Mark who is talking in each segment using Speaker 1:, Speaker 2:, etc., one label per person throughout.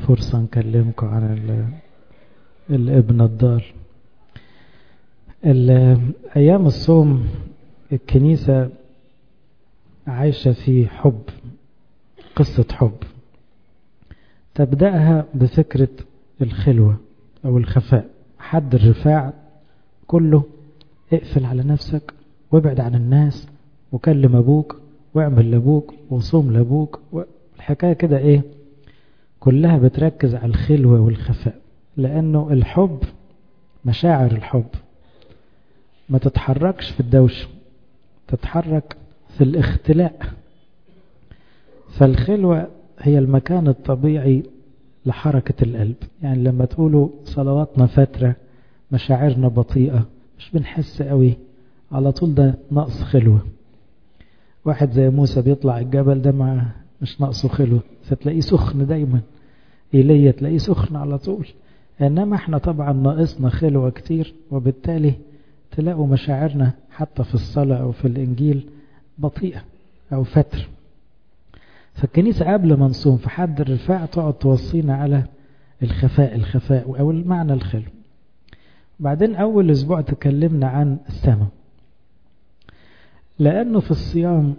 Speaker 1: فرصة نكلمكم عن الابن الضال. أيام الصوم الكنيسة عايشة في حب، قصة حب تبدأها بفكرة الخلوة أو الخفاء. حد الرفاع كله اقفل على نفسك وابعد عن الناس وكلم أبوك واعمل لأبوك وصوم لأبوك. الحكاية كده ايه كلها بتركز على الخلوة والخفاء، لأنه الحب مشاعر الحب ما تتحركش في الدوشة، تتحرك في الاختلاء. فالخلوة هي المكان الطبيعي لحركة القلب. يعني لما تقولوا صلواتنا فترة، مشاعرنا بطيئة، مش بنحس قوي، على طول ده نقص خلوة. واحد زي موسى بيطلع الجبل ده مش نقصه خلوة، فتلاقيه سخن دايما. إيليا تلاقيه سخن على طول. إنما احنا طبعا ناقصنا خلوة كتير، وبالتالي تلاقوا مشاعرنا حتى في الصلاة أو في الإنجيل بطيئة أو فتر. فالكنيسة قبل ما نصوم في حد الرفاع تقعد توصينا على الخفاء أو المعنى الخلو. بعدين أول أسبوع تكلمنا عن السماء، لأنه في الصيام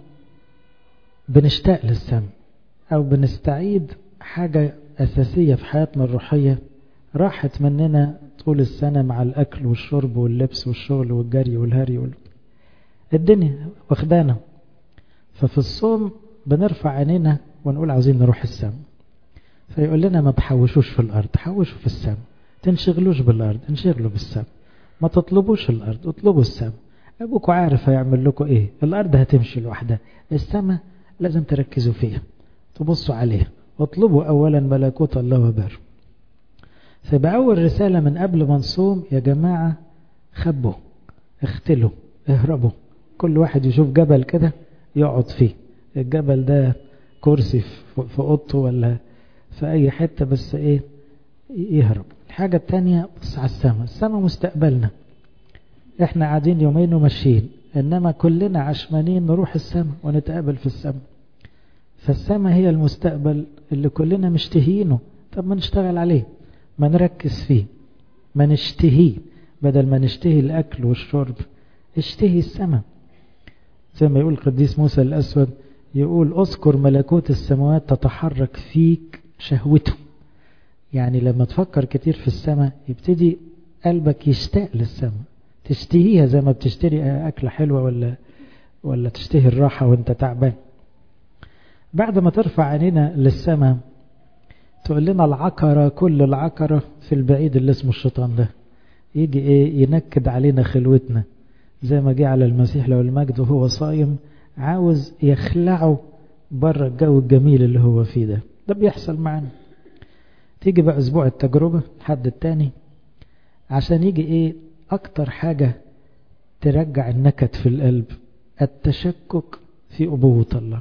Speaker 1: بنشتاق للسماء أو بنستعيد حاجة أساسية في حياتنا الروحية راحت مننا طول السنة مع الأكل والشرب واللبس والشغل والجري والهري الدنيا واخدانا. ففي الصوم بنرفع عينينا ونقول عاوزين نروح السماء. فيقول لنا ما تحوشوش في الأرض، حوشوا في السماء. تنشغلوش بالأرض، انشغلوا بالسماء. ما تطلبوش الأرض، اطلبوا السماء. أبوكوا عارف هيعمل لكم إيه. الأرض هتمشي لوحدها، السماء لازم تركزوا فيها، تبصوا عليها. واطلبوا أولا ملكوت الله وبره. فيبقى أول رسالة من قبل ما نصوم: يا جماعة خبوا، اختلوا، اهربوا. كل واحد يشوف جبل كده يقعد فيه. الجبل ده كرسي في أوضته ولا في أي حتة، بس إيه يهرب. الحاجة التانية بص على السماء. السماء مستقبلنا، احنا قاعدين يومين وماشيين، إنما كلنا عشمانين نروح السماء ونتقابل في السماء. فالسماء هي المستقبل اللي كلنا مشتهينه. طب ما نشتغل عليه، ما نركز فيه، ما نشتهيه. بدل ما نشتهي الأكل والشرب اشتهي السماء. زي ما يقول القديس موسى الأسود، يقول اذكر ملكوت السماوات تتحرك فيك شهوته. يعني لما تفكر كتير في السماء يبتدي قلبك يشتاق للسماء، تشتهيها زي ما بتشتري أكلة حلوة ولا تشتهي الراحة وانت تعبان. بعد ما ترفع عينينا للسماء تقول لنا العكرة، كل العكرة في البعيد اللي اسمه الشيطان ده يجي ينكد علينا خلوتنا، زي ما جه على المسيح لو المجد وهو صايم عاوز يخلعه بره الجو الجميل اللي هو فيه ده بيحصل معنا. تيجي بقى أسبوع التجربة الحد التاني عشان يجي أكتر حاجة ترجع النكد في القلب: التشكك في أبوة الله.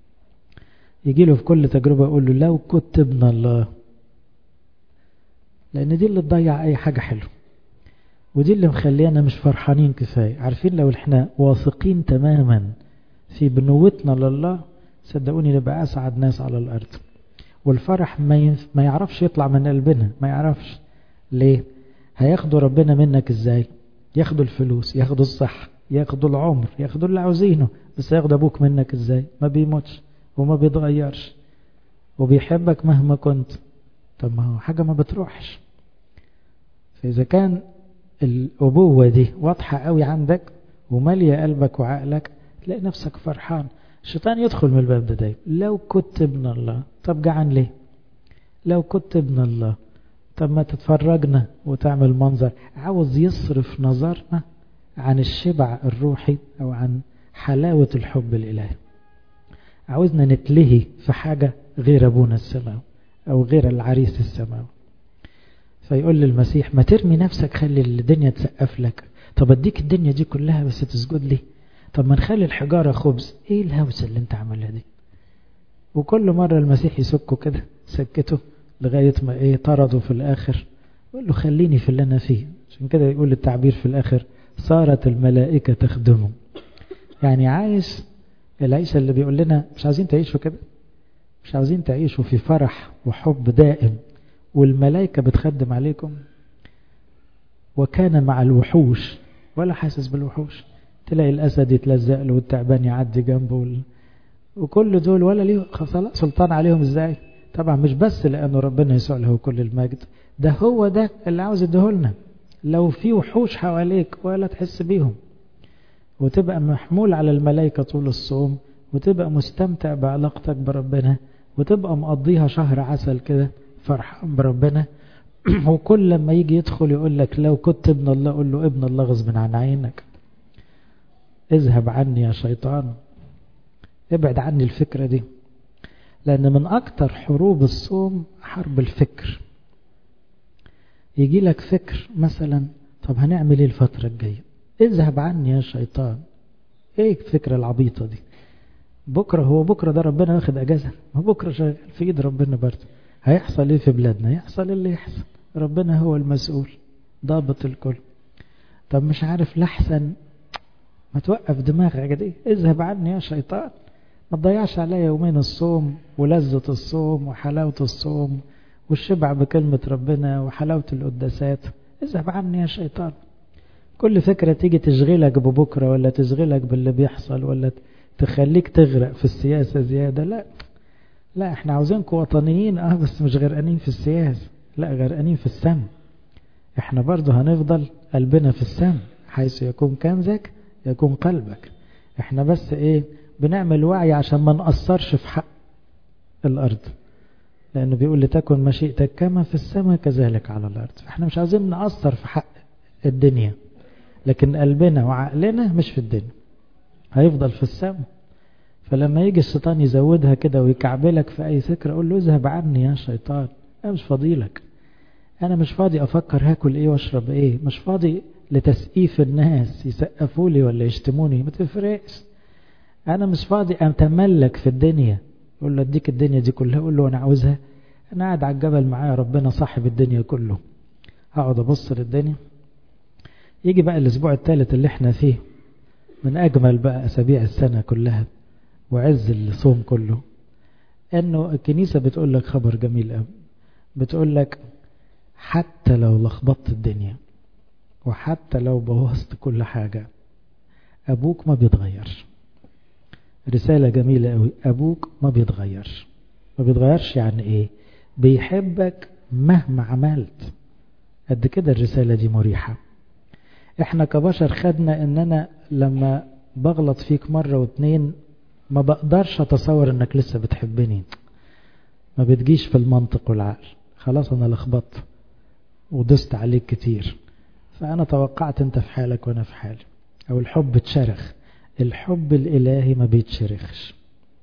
Speaker 1: يجي له في كل تجربة يقول له لو كنت ابن الله. لأن دي اللي تضيع أي حاجة حلوة، ودي اللي مخلينا مش فرحانين كفاية. عارفين لو احنا واثقين تماما في بنوتنا لله، صدقوني نبقى أسعد ناس على الأرض. والفرح ما يعرفش يطلع من قلبنا، ما يعرفش ليه. هياخدوا ربنا منك ازاي؟ ياخدوا الفلوس، ياخدوا الصحة، ياخدوا العمر، ياخدوا اللي عاوزينه، بس ياخد أبوك منك ازاي؟ ما بيموتش وما بيتغيرش وبيحبك مهما كنت. طب ما هو حاجة ما بتروحش. فإذا كان الأبوة دي واضحة قوي عندك ومالية قلبك وعقلك، تلاقي نفسك فرحان. الشيطان يدخل من الباب ده دايما: لو كنت ابن الله. طب جعان ليه؟ لو كنت ابن الله، طب ما تتفرجنا وتعمل منظر. عاوز يصرف نظرنا عن الشبع الروحي أو عن حلاوة الحب الإلهي. عاوزنا نتلهي في حاجة غير أبونا السماوي أو غير العريس السماوي. فيقول للمسيح: ما ترمي نفسك، خلي الدنيا تسقف لك. طب اديك الدنيا دي كلها بس تسجد لي؟ طب ما نخلي الحجارة خبز. ايه الهوسة اللي انت عملها دي؟ وكل مرة المسيح يسكه كده، سكته لغاية ما طرده في الآخر. يقول له خليني في اللي أنا فيه. عشان كده يقول التعبير في الآخر: صارت الملائكة تخدمه. يعني عايش العيشة اللي بيقول لنا مش عايزين تعيشوا كده، مش عاوزين تعيشوا في فرح وحب دائم والملائكة بتخدم عليكم. وكان مع الوحوش، ولا حاسس بالوحوش، تلاقي الأسد يتلزق له والتعبان يعدي جنبه وكل دول ولا ليه سلطان عليهم ازاي؟ طبعا مش بس لأنه ربنا يسوع له كل المجد، ده هو ده اللي عاوز يديهولنا. لو في وحوش حواليك ولا تحس بيهم، وتبقى محمول على الملائكة طول الصوم، وتبقى مستمتع بعلاقتك بربنا، وتبقى مقضيها شهر عسل كده فرحان بربنا. وكل لما يجي يدخل يقول لك لو كنت ابن الله، قول له ابن الله غصب عن عينك، اذهب عني يا شيطان، ابعد عني الفكرة دي. لأن من أكتر حروب الصوم حرب الفكر. يجي لك فكر مثلا، طب هنعمل ايه الفترة الجاية؟ اذهب عني يا شيطان. ايه الفكرة العبيطة دي؟ بكرة، هو بكرة ده ربنا واخد اجازة؟ ما بكرة شغال في ايد ربنا برضه. هيحصل ايه في بلادنا؟ يحصل اللي يحصل، ربنا هو المسؤول ضابط الكل. طب مش عارف لحسن، ما توقف دماغك دي، اذهب عني يا شيطان. ما تضيعش عليا يومين الصوم ولذة الصوم وحلاوة الصوم والشبع بكلمة ربنا وحلاوة القداسات. اذهب عني يا شيطان. كل فكرة تيجي تشغلك ببكرة، ولا تشغلك باللي بيحصل، ولا تخليك تغرق في السياسة زيادة. لا احنا عاوزينكم وطنيين بس مش غرقانين في السياسة، لا غرقانين في السم. احنا برضو هنفضل قلبنا في السم، حيث يكون كنزك يكون قلبك. احنا بس بنعمل وعي عشان ما نقصرش في حق الارض، لانه بيقول لتكن مشيئتك كما في السماء كذلك على الارض. احنا مش عايزين نقصر في حق الدنيا، لكن قلبنا وعقلنا مش في الدنيا، هيفضل في السماء. فلما يجي الشيطان يزودها كده ويكعبلك في اي فكرة، قول له اذهب عني يا شيطان، انا مش فاضيلك. انا مش فاضي افكر هاكل ايه واشرب ايه، مش فاضي لتسقيف الناس يسقفوا لي ولا يشتموني، ما تفرقش. انا مش فاضي اتملك في الدنيا. قول له اديك الدنيا دي كلها، قول له انا عاوزها. انا قاعد على الجبل معايا ربنا صاحب الدنيا كله، هقعد ابص للدنيا. يجي بقى الاسبوع الثالث اللي احنا فيه، من اجمل بقى اسابيع السنة كلها وعز الصوم كله، انه الكنيسة بتقول لك خبر جميل قوي. بتقول لك حتى لو لخبطت الدنيا، وحتى لو بوظت كل حاجة، ابوك ما بيتغيرش. رسالة جميلة قوي. ابوك ما بيتغيرش. ما بيتغيرش يعني ايه؟ بيحبك مهما عملت. قد كده الرسالة دي مريحة. احنا كبشر خدنا اننا لما بغلط فيك مرة واتنين ما بقدرش اتصور انك لسه بتحبني، ما بتجيش في المنطق والعقل. خلاص انا لخبطت ودست عليك كتير، فانا توقعت انت في حالك وانا في حالي. او الحب اتشرخ. الحب الالهي ما بيتشرخش.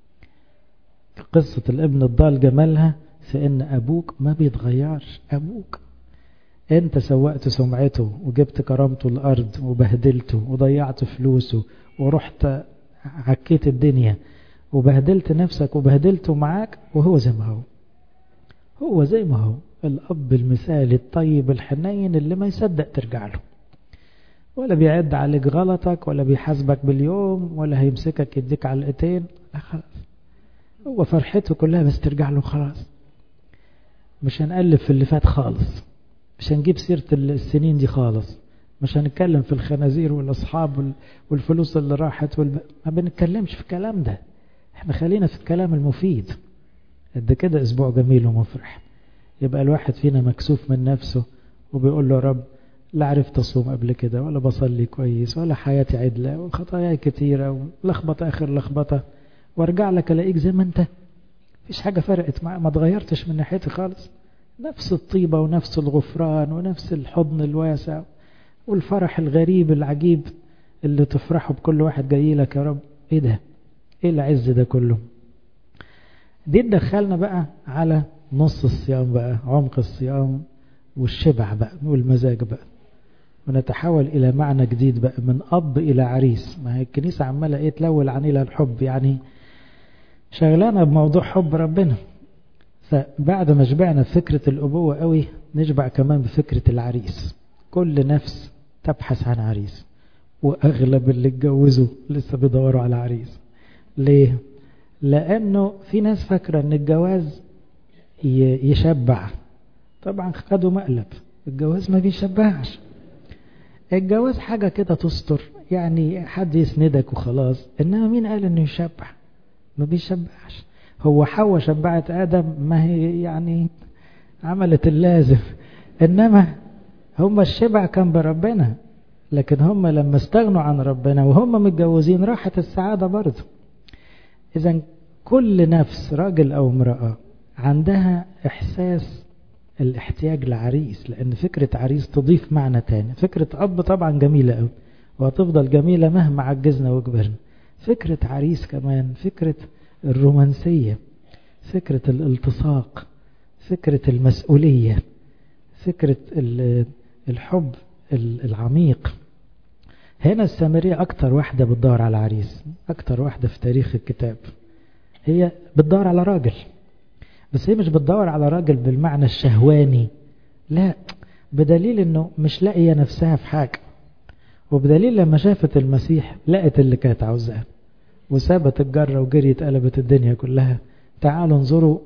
Speaker 1: قصة الابن الضال جمالها في ان ابوك ما بيتغيرش. ابوك انت سوقت سمعته وجبت كرامته الارض وبهدلته وضيعت فلوسه ورحت عكيت الدنيا وبهدلت نفسك وبهدلته معاك، وهو زي ما هو. هو زي ما هو الاب المثالي الطيب الحنين اللي ما يصدق ترجع له، ولا بيعد عليك غلطك، ولا بيحاسبك باليوم، ولا هيمسكك يديك علقتين. لا خلاص، هو فرحته كلها بس ترجع له خلاص. مش هنقلب في اللي فات خالص، مش هنجيب سيرة السنين دي خالص، مش هنتكلم في الخنازير والأصحاب والفلوس اللي راحت ما بنتكلمش في الكلام ده. احنا خلينا في الكلام المفيد. قد كده أسبوع جميل ومفرح. يبقى الواحد فينا مكسوف من نفسه وبيقول له يا رب، لا عرفت أصوم قبل كده، ولا بصلي كويس، ولا حياتي عدلة، وخطاياي كتيرة، ولخبطة آخر لخبطة، وارجع لك ألاقيك زي ما انت، فيش حاجة فرقت معي، ما تغيرتش من ناحيتي خالص. نفس الطيبة ونفس الغفران ونفس الحضن الواسع والفرح الغريب العجيب اللي تفرحه بكل واحد جاي لك. يا رب ايه ده؟ ايه العز ده كله؟ دي تدخلنا بقى على نص الصيام بقى، عمق الصيام والشبع بقى والمزاج بقى، ونتحول الى معنى جديد بقى، من اب الى عريس. ما هي الكنيسة عمالة تلول عن الى الحب، يعني شغلانة بموضوع حب ربنا. فبعد ما شبعنا بفكرة الأبوة قوي، نشبع كمان بفكرة العريس. كل نفس تبحث عن عريس، وأغلب اللي اتجوزوا لسه بيدوروا على عريس. ليه؟ لأنه في ناس فاكرة أن الجواز يشبع طبعا خدوا مقلب. الجواز ما بيشبعش. الجواز حاجة كده تستر، يعني حد يسندك وخلاص، إنما مين قال إنه يشبع؟ ما بيشبعش. هو حواء شبعت آدم، ما هي يعني عملت اللازم، إنما هم الشبع كان بربنا. لكن هم لما استغنوا عن ربنا وهم متجوزين راحت السعادة برضه. إذن كل نفس راجل أو امرأة عندها إحساس الاحتياج لعريس، لأن فكرة عريس تضيف معنى تاني. فكرة أب طبعا جميلة أوي وهتفضل جميلة مهما عجزنا وكبرنا. فكرة عريس كمان فكرة الرومانسية، فكرة الالتصاق، فكرة المسؤولية، فكرة الحب العميق. هنا السامرية أكتر واحدة بتدور على عريس، أكتر واحدة في تاريخ الكتاب. هي بتدور على راجل، بس هي مش بتدور على راجل بالمعنى الشهواني، لا، بدليل انه مش لاقيه نفسها في حاجة، وبدليل لما شافت المسيح لقت اللي كانت عاوزاه وسابت الجرة وجريت قلبت الدنيا كلها. تعالوا انظروا،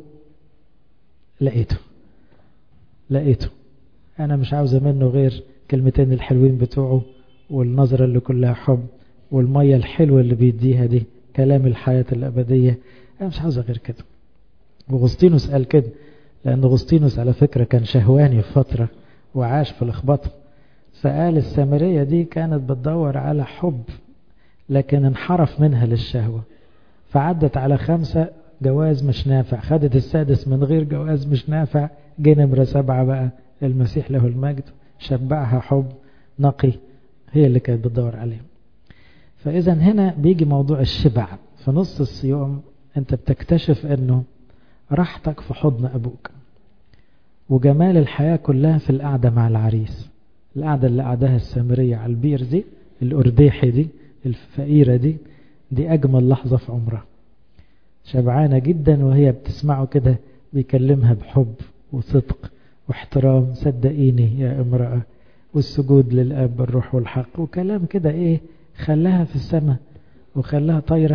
Speaker 1: لقيته. انا مش عاوزة منه غير كلمتين الحلوين بتوعه، والنظرة اللي كلها حب، والمية الحلوة اللي بيديها دي، كلام الحياة الأبدية. انا مش عاوزة غير كده. وغسطينوس قال كده، لأن غسطينوس على فكرة كان شهواني في فترة وعاش في لخبطة، فقال السامرية دي كانت بتدور على حب لكن انحرف منها للشهوة، فعدت على 5 جواز مش نافع، خدت السادس من غير جواز مش نافع، جه نمرة 7 بقى المسيح له المجد شبعها حب نقي، هي اللي كانت بتدور عليه. فإذا هنا بيجي موضوع الشبع في نص الصيام. انت بتكتشف انه راحتك في حضن أبوك، وجمال الحياة كلها في القعدة مع العريس. القعدة اللي قعدها السامرية على البير دي، الأرديحي دي، الفقيرة دي أجمل لحظة في عمرها. شبعانة جدا وهي بتسمعه كده بيكلمها بحب وصدق واحترام، صدقيني يا امرأة، والسجود للأب بالروح والحق، وكلام كده خلاها في السماء وخلاها طايرة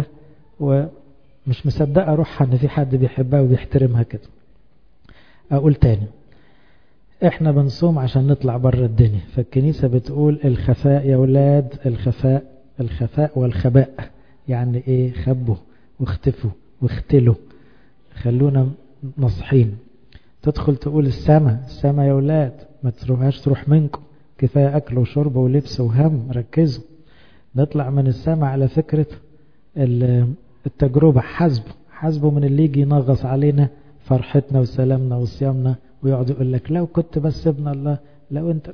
Speaker 1: ومش مصدقة روحها ان في حد بيحبها وبيحترمها كده. اقول تاني، احنا بنصوم عشان نطلع بره الدنيا، فالكنيسة بتقول الخفاء يا ولاد، الخفاء والخباء. يعني ايه؟ خبوا واختفوا واختلوا، خلونا نصحين. تدخل تقول السما يا ولاد، ما تروح منكم، كفاية اكل وشرب ولبس وهم، ركزوا. نطلع من السما على فكرة التجربة، حسبه من اللي يجي ينغص علينا فرحتنا وسلامنا وصيامنا، ويقعد يقول لك لو كنت بس ابن الله، لو انت.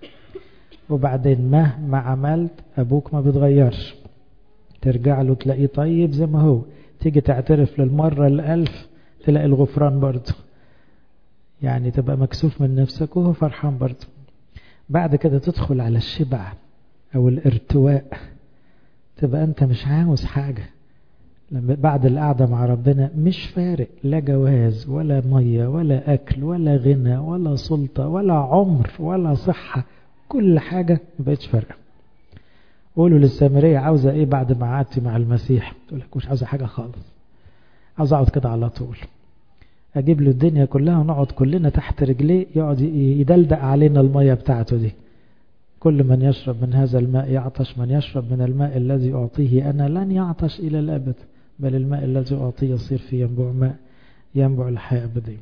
Speaker 1: وبعدين مهما عملت ابوك ما بيتغيرش، ترجع له تلاقيه طيب زي ما هو، تيجي تعترف للمرة 1000 تلاقي الغفران برضه، يعني تبقى مكسوف من نفسك وهو فرحان برضه. بعد كده تدخل على الشبع او الارتواء، تبقى انت مش عاوز حاجة. لما بعد القعدة مع ربنا مش فارق لا جواز ولا مية ولا أكل ولا غنى ولا سلطة ولا عمر ولا صحة، كل حاجة مبقتش فارقة. قولوا للسامرية عاوزة ايه بعد ما قعدتي مع المسيح؟ تقول لك مش عاوزة حاجة خالص، عاوز اقعد كده على طول، اجيب له الدنيا كلها ونقعد كلنا تحت رجليه، يقعد يدلدق علينا المية بتاعته دي. كل من يشرب من هذا الماء يعطش، من يشرب من الماء الذي أعطيه أنا لن يعطش إلى الأبد، بل الماء الذي أعطيه يصير فيه ينبع ماء ينبع الحياة أبدية.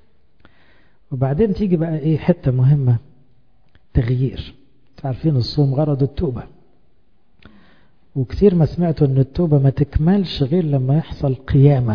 Speaker 1: وبعدين تيجي بقى حتة مهمة، تغيير. تعرفين الصوم غرض التوبة، وكثير ما سمعتوا أن التوبة ما تكملش غير لما يحصل قيامة.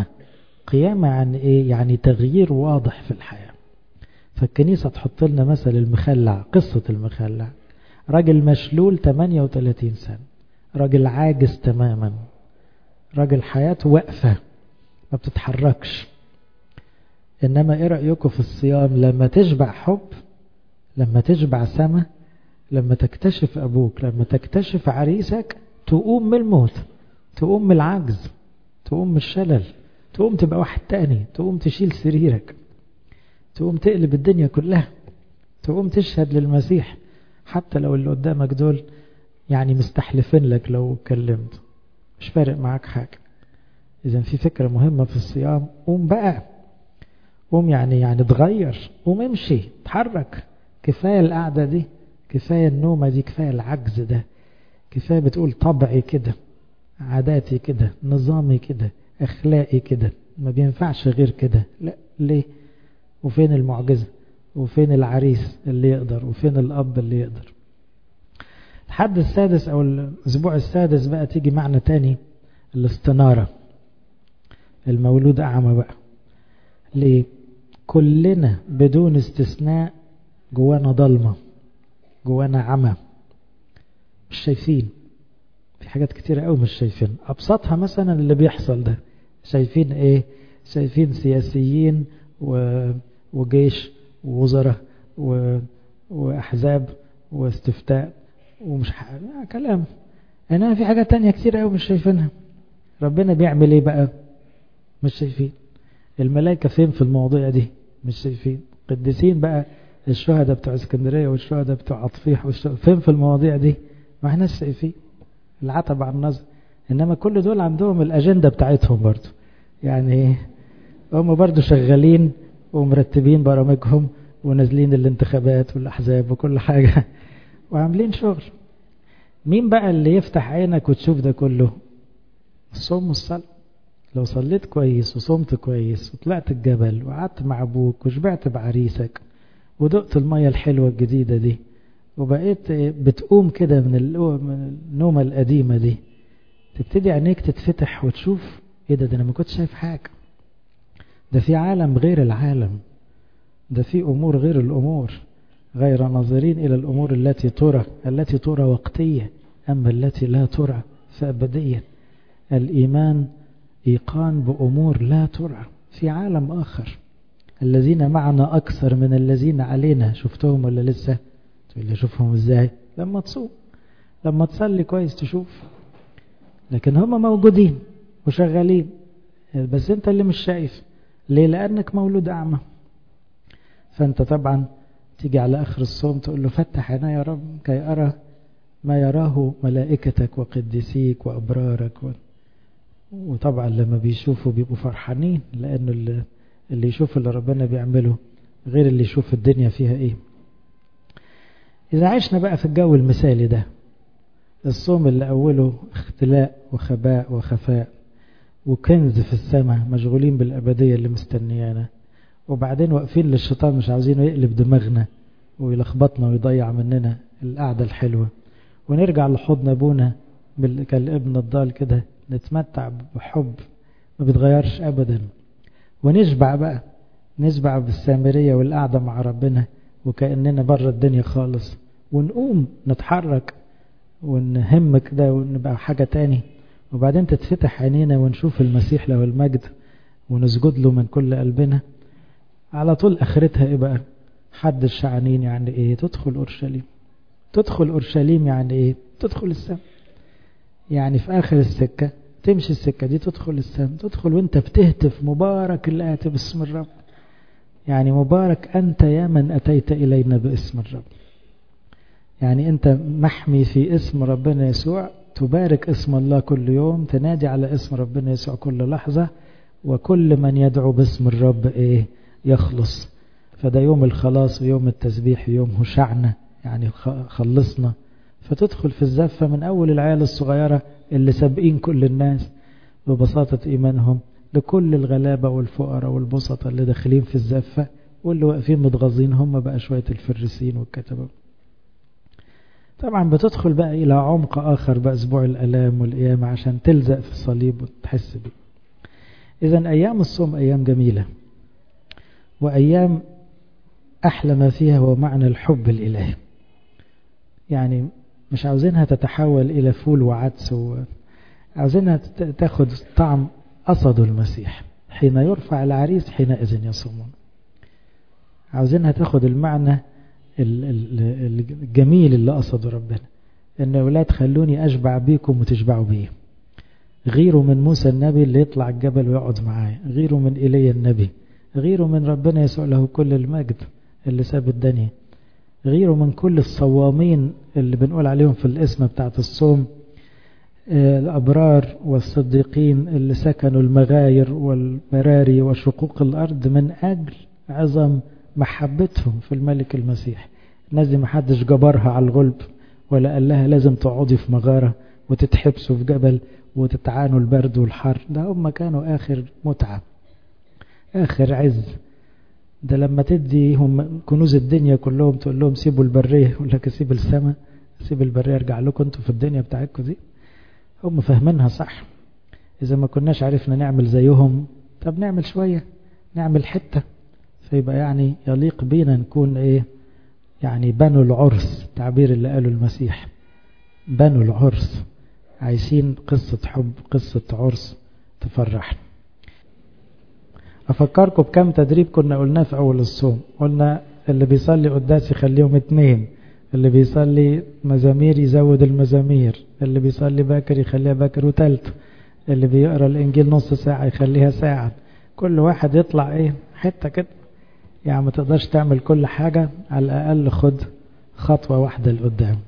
Speaker 1: يعني يعني تغيير واضح في الحياة. فالكنيسة تحط لنا مثل المخلع، قصة المخلع، راجل مشلول 38 سنة، راجل عاجز تماما، راجل حياته واقفة ما بتتحركش. إنما إيه رأيكم في الصيام؟ لما تشبع حب، لما تشبع سما، لما تكتشف أبوك، لما تكتشف عريسك، تقوم من الموت، تقوم من العجز، تقوم من الشلل، تقوم تبقى واحد تاني، تقوم تشيل سريرك، تقوم تقلب الدنيا كلها، تقوم تشهد للمسيح حتى لو اللي قدامك دول يعني مستحلفين لك، لو كلمت مش فارق معاك حاجة. إذن في فكرة مهمة في الصيام، قوم بقى، قوم يعني اتغير، قوم امشي اتحرك. كفاية القعدة دي، كفاية النومة دي، كفاية العجز ده، كفاية بتقول طبعي كده، عاداتي كده، نظامي كده، اخلاقي كده، ما بينفعش غير كده. لا ليه؟ وفين المعجزة؟ وفين العريس اللي يقدر؟ وفين الأب اللي يقدر؟ الحد السادس أو الأسبوع السادس بقى تيجي معنى تاني، الاستنارة. المولود أعمى بقى. ليه؟ كلنا بدون استثناء جوانا ضلمة، جوانا عمى، مش شايفين. في حاجات كتيرة قوي مش شايفين. أبسطها مثلا اللي بيحصل ده، شايفين إيه؟ شايفين سياسيين وجيش ووزراء وأحزاب واستفتاء ومش كلام. إنما في حاجات تانية كتيرة قوي مش شايفينها. ربنا بيعمل إيه بقى؟ مش شايفين. الملائكة فين في المواضيع دي؟ مش شايفين. قديسين بقى، الشهداء بتوع اسكندرية والشهداء بتوع عطفيح فين في المواضيع دي؟ ما احناش شايفين. العتب عن النظر. انما كل دول عندهم الاجندة بتاعتهم برضو، يعني هم برضو شغالين ومرتبين برامجهم ونازلين الانتخابات والاحزاب وكل حاجة وعاملين شغل. مين بقى اللي يفتح عينك وتشوف ده كله؟ الصوم والصلاة. لو صليت كويس وصمت كويس وطلعت الجبل وقعدت مع ابوك وشبعت بعريسك ودقت المية الحلوة الجديدة دي وبقيت بتقوم كده من النومة القديمة دي، تبتدي عينيك تتفتح وتشوف ايه ده انا ما كنتش شايف حاجة. ده في عالم غير العالم، ده في امور غير الامور، غير ناظرين الى الامور التي ترى وقتية، اما التي لا ترى فابدية. الايمان ايقان بامور لا ترى، في عالم اخر. الذين معنا اكثر من الذين علينا. شفتهم ولا لسه؟ تقول لي اشوفهم ازاي؟ لما تصوم، لما تصلي كويس تشوف. لكن هم موجودين وشغالين، بس انت اللي مش شايف. ليه؟ لانك مولود اعمى. فانت طبعا تيجي على اخر الصوم تقول له فتح عيني يا رب كي ارى ما يراه ملائكتك وقديسيك وابرارك وطبعا لما بيشوفوا بيبقوا فرحانين، لانه اللي يشوف اللي ربنا بيعمله غير اللي يشوف الدنيا فيها ايه. إذا عشنا بقى في الجو المثالي ده، الصوم اللي أوله اختلاء وخباء وخفاء وكنز في السماء، مشغولين بالأبدية اللي مستنيانا، وبعدين واقفين للشيطان مش عاوزينه يقلب دماغنا ويلخبطنا ويضيع مننا القعدة الحلوة، ونرجع لحضن أبونا كالابن الضال كده، نتمتع بحب ما بيتغيرش أبدا، ونشبع بقى، نشبع بالسامرية والقعدة مع ربنا وكأننا بره الدنيا خالص، ونقوم نتحرك ونهم كده ونبقى حاجة تاني. وبعدين تتفتح عينينا ونشوف المسيح له المجد ونسجد له من كل قلبنا. على طول آخرتها ايه بقى؟ حد الشعنين. يعني ايه تدخل أورشليم؟ تدخل أورشليم يعني ايه؟ تدخل السماء. يعني في آخر السكة تمشي السكة دي تدخل السماء، تدخل وانت بتهتف مبارك الآتي باسم الرب. يعني مبارك أنت يا من أتيت إلينا باسم الرب. يعني أنت محمي في اسم ربنا يسوع، تبارك اسم الله كل يوم، تنادي على اسم ربنا يسوع كل لحظة، وكل من يدعو باسم الرب إيه؟ يخلص. فده يوم الخلاص ويوم التسبيح ويوم هشعنا، يعني خلصنا. فتدخل في الزفة من أول العيال الصغيرة اللي سابقين كل الناس ببساطة إيمانهم، لكل الغلابة والفقراء والبسطة اللي داخلين في الزفة، واللي واقفين متغاظين هم بقى شوية الفريسين والكتبة. طبعا بتدخل بقى إلى عمق آخر بأسبوع الألام والقيامة عشان تلزق في الصليب وتحس بيه. إذن أيام الصوم أيام جميلة، وأيام أحلى ما فيها هو معنى الحب الإلهي. يعني مش عاوزينها تتحول إلى فول وعدس، عاوزينها تاخد طعم قصد المسيح. حين يرفع العريس حينئذ يصومون. عاوزينها تاخد المعنى الجميل اللي قصده ربنا، ان اولاد خلوني اشبع بيكم وتشبعوا بيه. غيروا من موسى النبي اللي يطلع الجبل ويقعد معاه، غيروا من ايليا النبي، غيروا من ربنا يسوع له كل المجد اللي ساب الدنيا، غيروا من كل الصوامين اللي بنقول عليهم في الاسم بتاعت الصوم، الأبرار والصديقين اللي سكنوا المغاير والبراري وشقوق الأرض من أجل عظم محبتهم في الملك المسيح. الناس دي محدش جبرها على الغلب ولا قال لها لازم تقعدي في مغارة وتتحبسوا في جبل وتتعانوا البرد والحر. ده هم كانوا آخر متعة آخر عز. ده لما تديهم كنوز الدنيا كلهم تقول لهم سيبوا البرية، يقول لك سيب السماء، سيب البرية ارجع لكم انتوا في الدنيا بتاعتكم دي. هم فاهمينها صح. إذا ما كناش عرفنا نعمل زيهم طب نعمل شوية، نعمل حتة، فيبقى يعني يليق بينا نكون ايه يعني بنو العرس، تعبير اللي قاله المسيح، بنو العرس عايشين قصة حب قصة عرس تفرحنا. أفكركم بكم تدريب كنا قلناه في أول الصوم. قلنا اللي بيصلي قداس يخليهم 2، اللي بيصلي مزامير يزود المزامير، اللي بيصلي باكر يخليها باكر و3، اللي بيقرأ الإنجيل نص ساعة يخليها ساعة. كل واحد يطلع ايه حتة كده، يعني ما تقدرش تعمل كل حاجة، على الأقل خد خطوة واحدة لقدام.